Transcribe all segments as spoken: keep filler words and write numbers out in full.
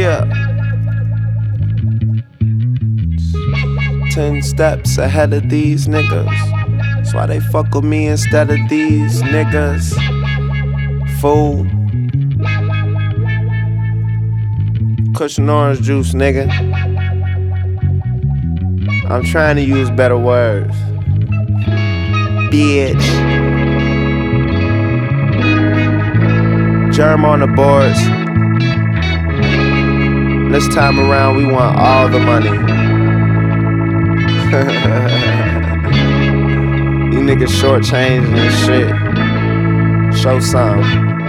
Yeah. Ten steps ahead of these niggas. That's why they fuck with me instead of these niggas. Fool. Cushion orange juice, nigga. I'm trying to use better words. Bitch. Germ on the boards. This time around, we want all the money. You niggas shortchanging this shit. Show some.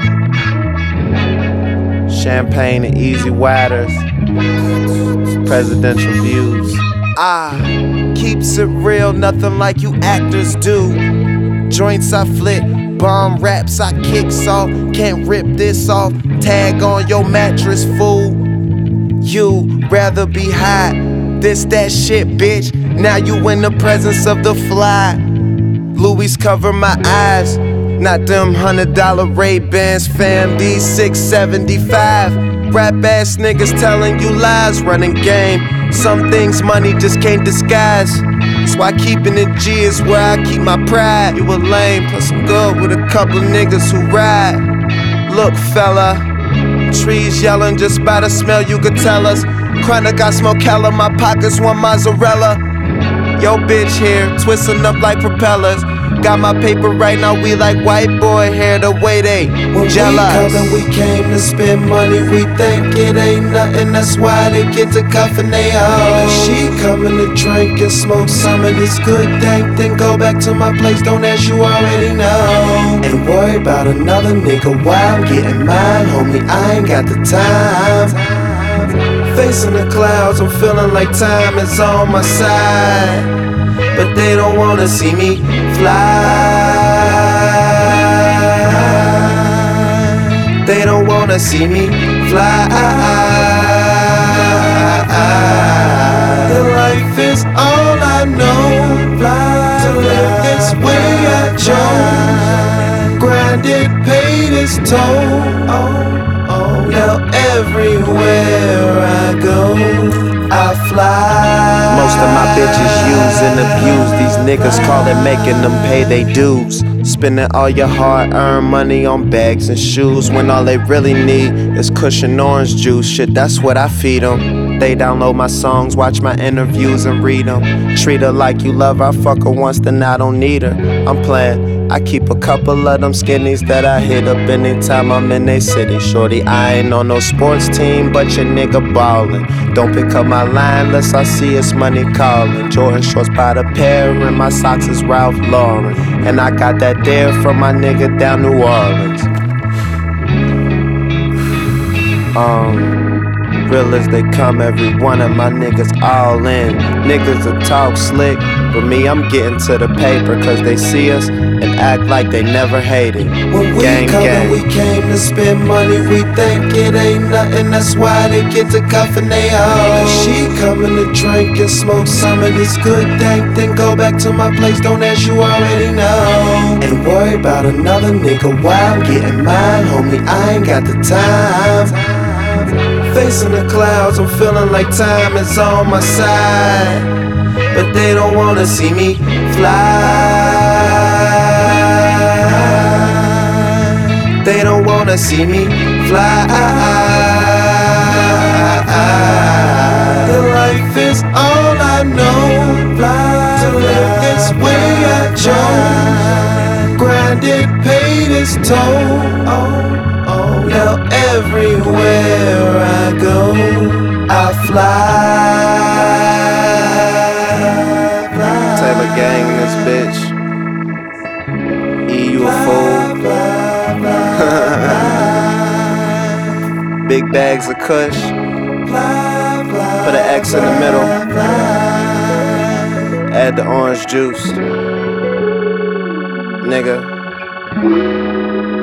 Champagne and easy waters. Presidential views. Ah, keeps it real, nothing like you actors do. Joints I flip, bomb raps I kick off. Can't rip this off, tag on your mattress, fool. You rather be high, this that shit, bitch. Now you in the presence of the fly. Louis cover my eyes, not them hundred dollar Ray-Bans, fam. These six seventy-five. Rap ass niggas telling you lies, running game. Some things money just can't disguise. That's why keeping it G is where I keep my pride. You a lame, plus I'm good with a couple niggas who ride. Look, fella, trees yelling just by the smell, you could tell us. Chronic, I smoke hella, my pockets want mozzarella. Yo, bitch here, twisting up like propellers. Got my paper right now, we like white boy hair, the way they when jealous. When we come and we came to spend money, we think it ain't nothing, that's why they get to cuffin' they hoes. She coming to drink and smoke some of this good dank, then go back to my place, don't ask, you already know. Ain't worry about another nigga, why I'm getting mine, homie, I ain't got the time. Facing the clouds, I'm feeling like time is on my side. But they don't wanna see me fly. They don't wanna see me fly. The life is all I know. Fly to live this way I chose. Grinded, paid its toll. Now everywhere I go, I fly. Most of my bitches use and abuse. These niggas call it making them pay they dues. Spending all your hard-earned money on bags and shoes, when all they really need is cushion orange juice. Shit, that's what I feed them. They download my songs, watch my interviews and read them. Treat her like you love her, fuck her once, then I don't need her. I'm playing. I keep a couple of them skinnies that I hit up anytime I'm in they city. Shorty, I ain't on no sports team, but your nigga ballin'. Don't pick up my line unless I see it's money callin'. Jordan shorts by the pair and my socks is Ralph Lauren. And I got that there from my nigga down New Orleans. Um... Real as they come, every one of my niggas all in. Niggas will talk slick, but me, I'm getting to the paper, cause they see us and act like they never hated. When we gang, come gang. and we came to spend money, we think it ain't nothing, that's why they get to cuffin' they hoes. She coming to drink and smoke some of this good dank, then go back to my place, don't ask, you already know. Ain't worry about another nigga, why I'm getting mine, homie, I ain't got the time. Facing the clouds, I'm feeling like time is on my side. But they don't wanna see me fly. They don't wanna see me fly. The life is all I know. Fly to live this way I chose. Grinded, paid its toll. Now everywhere I go, I fly, fly. Taylor gang in this bitch. E, you a fool. Big bags of kush. Put an X in the middle. Add the orange juice. Nigga.